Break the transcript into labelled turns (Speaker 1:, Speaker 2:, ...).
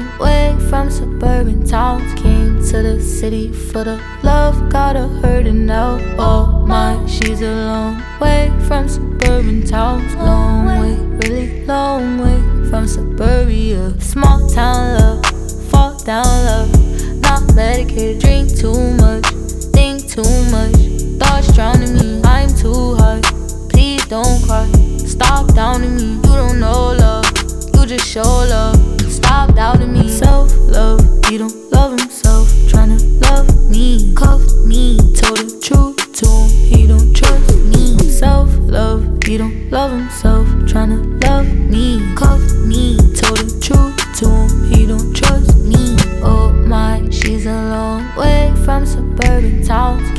Speaker 1: long way from suburban towns. Came to the city for the love, got her hurting now. Oh my, she's a long way from suburban towns. Long way, really long way from suburbia. Small town love, fall down love. Not medicated, drink too much, think too much. Thoughts drowning me, I'm too hard. Please don't cry, stop doubting me. You don't know love, you just show love. Stop doubting me. Self-love, he don't love himself. Tryna love me, cuffed me. Told the truth to him, he don't trust me. Self-love, he don't love himself. Tryna love me.